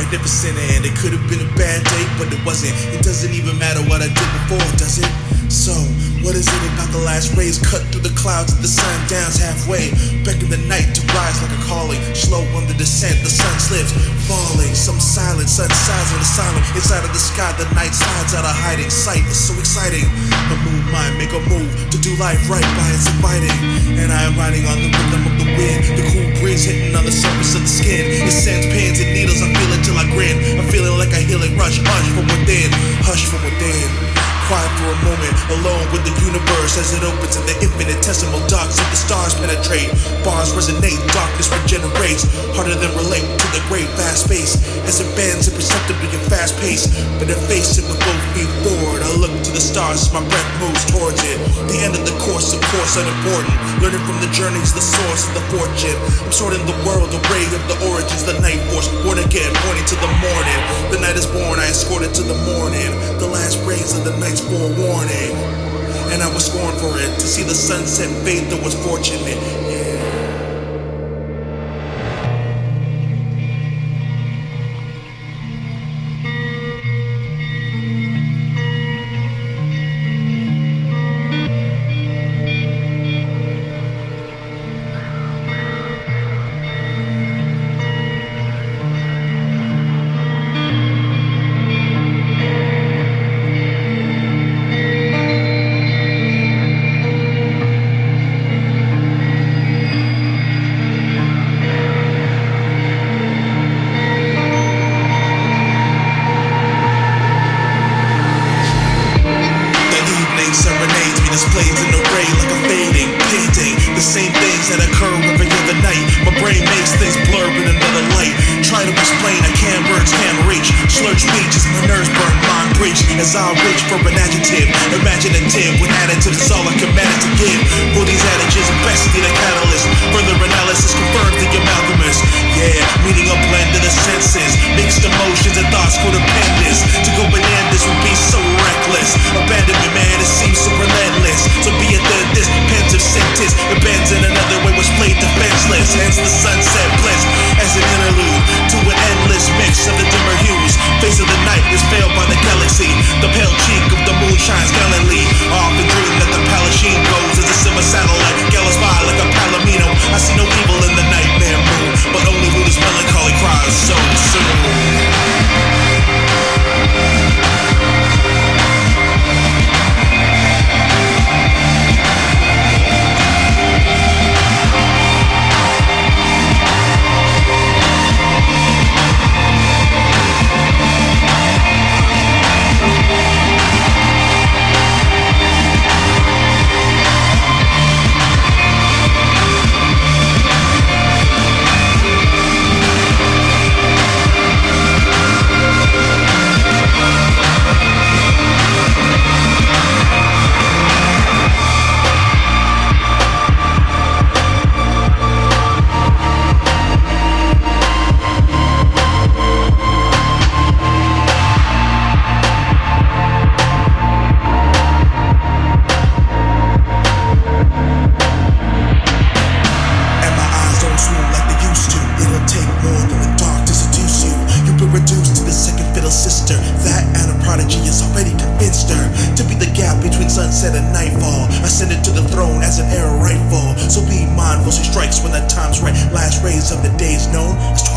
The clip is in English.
magnificent, and it could have been a bad day, but it wasn't. It doesn't even matter what I did before, does it? So, what is it about the last rays cut through the clouds and the sun downs halfway? Beckon the night to rise like a calling. Slow on the descent, the sun slips, falling. Some silent, sun sighs on the silent. Inside of the sky, the night slides out of hiding sight. It's so exciting. The moon might make a move to do life right by its inviting. And I am riding on the rhythm of the wind. The cool breeze hitting on the surface of the skin. It sends pins and needles, I feel it till I grin. I'm feeling like a healing rush, hush from within. Hush from within. Quiet for a moment, alone with the universe as it opens in the infinitesimal darks of the stars penetrate. Bars resonate, darkness regenerates, harder than relate to the great vast space as it bends imperceptibly and fast pace. But I face it with both feet forward. I look to the stars as my breath moves towards it. The end of the course, of course, unimportant. Learning from the journeys, the source of the fortune. I'm sorting the world, the ray of the origins, the night force, born again, pointing to the morning. The night is born, I escort it to the morning. The last rays of the night's forewarning, and I was scorned for it. To see the sunset fade though was fortunate. Yeah. Serenades me displays in array like a fading painting. The same things that occur every other night. My brain makes things blur in another light. Try to explain, I can't, words can't reach. Slurred speech as my nerves burn, mind breach. As I reach for an adjective, imaginative. When additive is all I can manage to give. For these adages, best need a catalyst. Further analysis confirms the amalgamous. Yeah, meaning a blend of the senses. Mixed emotions and thoughts codependence. To go bananas would be so reckless. Abandonment, man, it seems so relentless. So be it that this pensive sentence it bends in another way was played defenseless. Hence the sunset bliss as an interlude to an endless mix of the dimmer hues. Face of the night is veiled by the galaxy. The pale cheek of the moon shines gallantly. I often dream that the Palestine goes as a silver satellite gallows by like a palomino. I see no evil in the nightmare moon, but only who this melancholy cries so soon. Sister, that and a prodigy has already convinced her to be the gap between sunset and nightfall. Ascended to the throne as an arrow rifle. So be mindful, she strikes when the time's right. Last rays of the day is known as twilight.